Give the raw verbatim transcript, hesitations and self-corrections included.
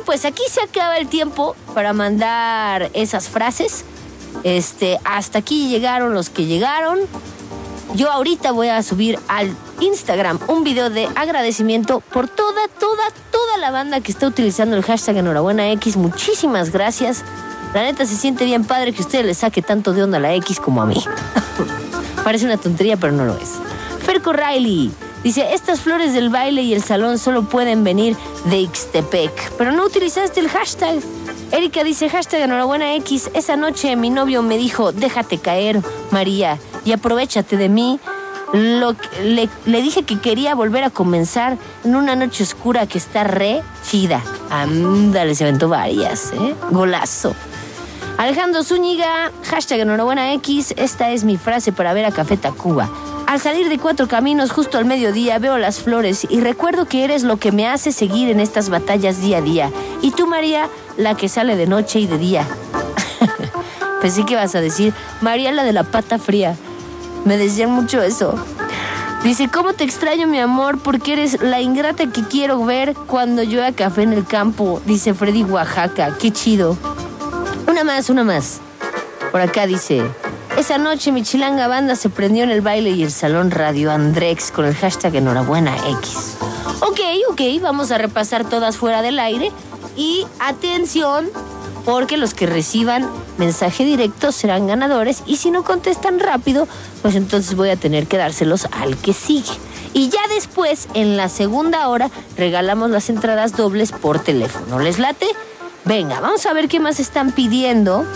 pues aquí se acaba el tiempo para mandar esas frases. Este, hasta aquí llegaron los que llegaron. Yo ahorita voy a subir al Instagram un video de agradecimiento por toda, toda, toda la banda que está utilizando el hashtag Enhorabuena X. Muchísimas gracias. La neta se siente bien padre que a ustedes les saque tanto de onda la X como a mí. Parece una tontería, pero no lo es. Ferco Riley dice, estas flores del baile y el salón solo pueden venir de Ixtepec, pero no utilizaste el hashtag. Erika dice, hashtag Enhorabuena X, esa noche mi novio me dijo, déjate caer, María, y aprovéchate de mí. Lo, le, le dije que quería volver a comenzar en una noche oscura que está re chida. Ándale, se aventó varias, ¿eh? Golazo. Alejandro Zúñiga, hashtag Enhorabuena X, esta es mi frase para ver a Café Tacuba. Al salir de Cuatro Caminos justo al mediodía veo las flores y recuerdo que eres lo que me hace seguir en estas batallas día a día. Y tú, María, la que sale de noche y de día. Pensé que ibas a decir, María, la de la pata fría. Me decían mucho eso. Dice, ¿cómo te extraño, mi amor? Porque eres la ingrata que quiero ver cuando llueva café en el campo. Dice Freddy Oaxaca, qué chido. Una más, una más. Por acá dice, esa noche mi chilanga banda se prendió en el baile y el salón Radio Andrex con el hashtag Enhorabuena X. Ok, ok, vamos a repasar todas fuera del aire. Y atención, porque los que reciban mensaje directo serán ganadores. Y si no contestan rápido, pues entonces voy a tener que dárselos al que sigue. Y ya después, en la segunda hora, regalamos las entradas dobles por teléfono. ¿Les late? Venga, vamos a ver qué más están pidiendo.